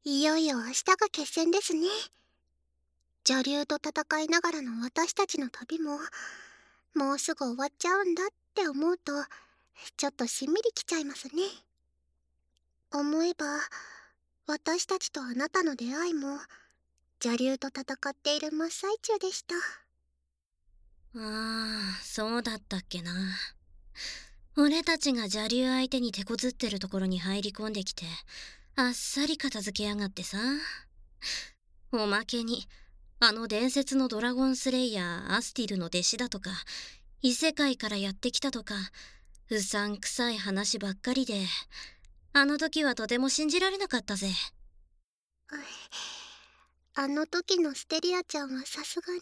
いよいよ明日が決戦ですね。邪竜と戦いながらの私たちの旅も、もうすぐ終わっちゃうんだって思うと、ちょっとしんみりきちゃいますね。思えば、私たちとあなたの出会いも、邪竜と戦っている真っ最中でした。 ああ、そうだったっけな。俺たちが邪竜相手に手こずってるところに入り込んできて、あっさり片付けやがってさ。おまけに、あの伝説のドラゴンスレイヤーアスティルの弟子だとか、異世界からやってきたとか、うさんくさい話ばっかりで、あの時はとても信じられなかったぜ。 あの時のステリアちゃんはさすがに。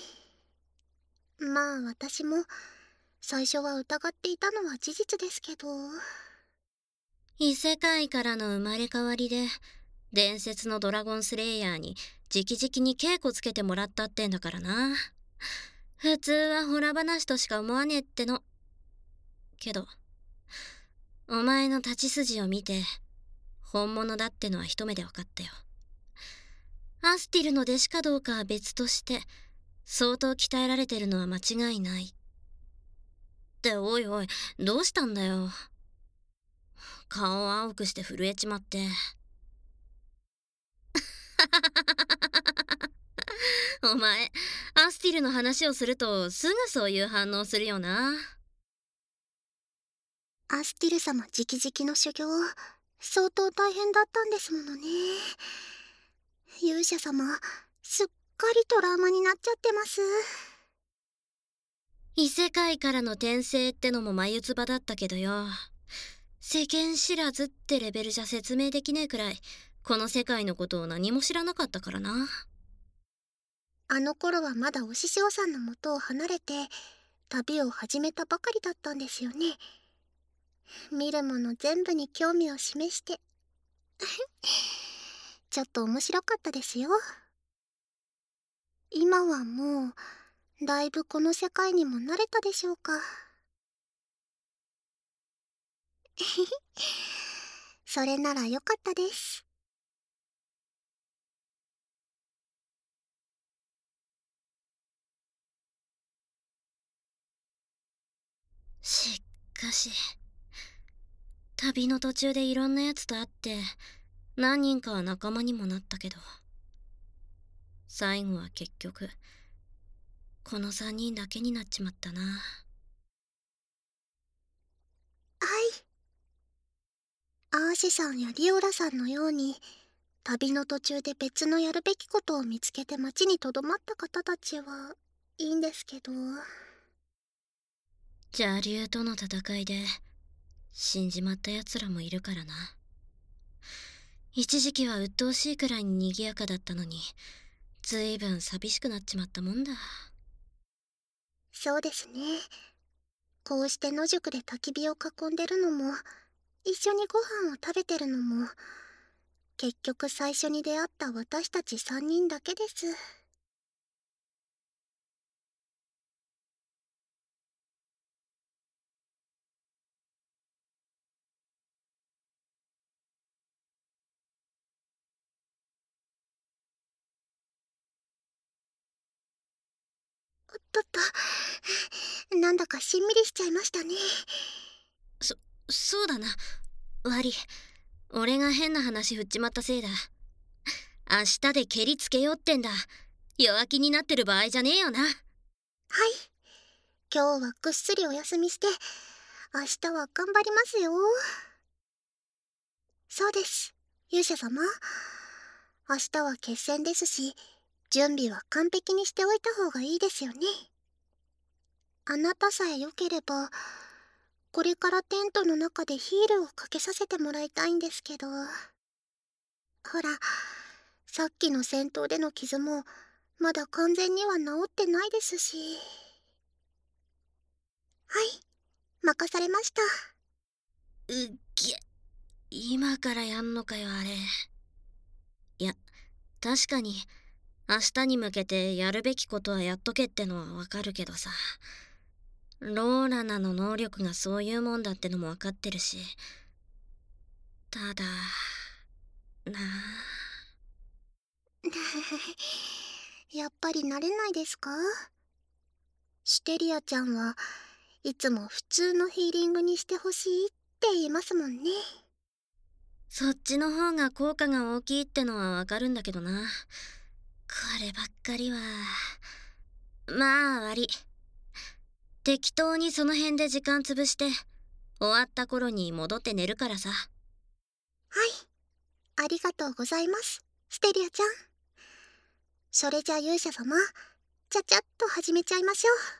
まあ私も、最初は疑っていたのは事実ですけど。 異世界からの生まれ変わりで、伝説のドラゴンスレイヤーに直々に稽古つけてもらったってんだからな。普通はホラ話としか思わねえっての。けど、お前の立ち筋を見て、本物だってのは一目で分かったよ。アスティルの弟子かどうかは別として、相当鍛えられてるのは間違いない。っておいおい、どうしたんだよ。顔を青くして震えちまって。お前、アスティルの話をするとすぐそういう反応するよな。 アスティル様直々の修行、相当大変だったんですものね。勇者様、すっかりトラウマになっちゃってます。 異世界からの転生ってのも眉唾だったけどよ。世間知らずってレベルじゃ説明できねえくらい、この世界のことを何も知らなかったからな。 あの頃はまだお師匠さんの元を離れて、旅を始めたばかりだったんですよね。見るもの全部に興味を示して。ちょっと面白かったですよ。今はもう、だいぶこの世界にも慣れたでしょうか。それならよかったです。 しかし、旅の途中でいろんな奴と会って、何人かは仲間にもなったけど、最後は結局、この3人だけになっちまったな。 はい。アーシェさんやリオラさんのように、旅の途中で別のやるべきことを見つけて町にとどまった方たちはいいんですけど。 邪竜との戦いで、死んじまった奴らもいるからな。一時期は鬱陶しいくらいに賑やかだったのに、ずいぶん寂しくなっちまったもんだ。 そうですね。こうして野宿で焚き火を囲んでるのも、一緒にご飯を食べてるのも、結局最初に出会った私たち3人だけです。おっとっと、なんだかしんみりしちゃいましたね。 そ、そうだな。悪い。俺が変な話振っちまったせいだ。明日で蹴りつけようってんだ。弱気になってる場合じゃねえよな。 はい。今日はぐっすりお休みして、明日は頑張りますよ。そうです。勇者様。明日は決戦ですし、準備は完璧にしておいた方がいいですよね。あなたさえ良ければ、これからテントの中でヒールをかけさせてもらいたいんですけど。ほら、さっきの戦闘での傷も、まだ完全には治ってないですし。はい、任されました。 うっげ、今からやんのかよ、あれ。いや、確かに、明日に向けてやるべきことはやっとけってのはわかるけどさ。ローラナの能力がそういうもんだってのもわかってるし。ただ、なあ。 やっぱり慣れないですか？シテリアちゃんはいつも普通のヒーリングにしてほしいって言いますもんね。 そっちの方が効果が大きいってのはわかるんだけどな。こればっかりは。まあ悪い。適当にその辺で時間潰して、終わった頃に戻って寝るからさ。 はい、ありがとうございます、ステリアちゃん。それじゃ勇者様、ちゃちゃっと始めちゃいましょう。